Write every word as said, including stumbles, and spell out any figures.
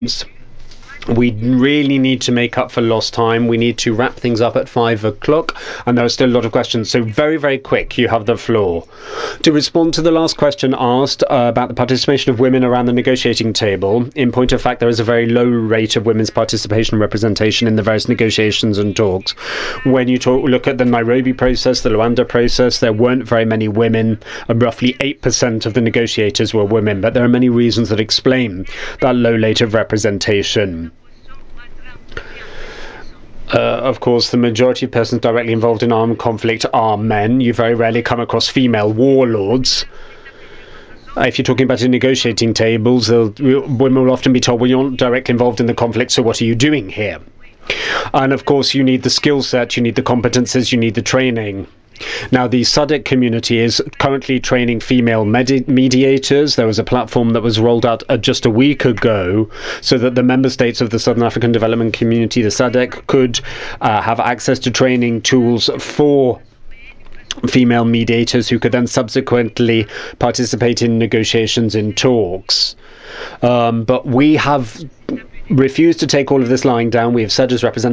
We really need to make up for lost time. We need to wrap things up at five o'clock, and there are still a lot of questions. So very, very quick, you have the floor. To respond to the last question asked uh, about the participation of women around the negotiating table, in point of fact, there is a very low rate of women's participation and representation in the various negotiations and talks. When you talk, look at the Nairobi process, the Luanda process, there weren't very many women, and roughly eight percent of the negotiators were women, but there are many reasons that explain that low rate of representation. Uh, of course, the majority of persons directly involved in armed conflict are men. You very rarely come across female warlords. Uh, if you're talking about the negotiating tables, uh, women will often be told, well, you're not directly involved in the conflict, so what are you doing here? And of course, you need the skill set, you need the competences, you need the training. Now, the S A D C community is currently training female medi mediators. There was a platform that was rolled out uh, just a week ago so that the member states of the Southern African Development Community, the S A D C, could uh, have access to training tools for female mediators who could then subsequently participate in negotiations in talks. Um, but we have refused to take all of this lying down. We have said as representatives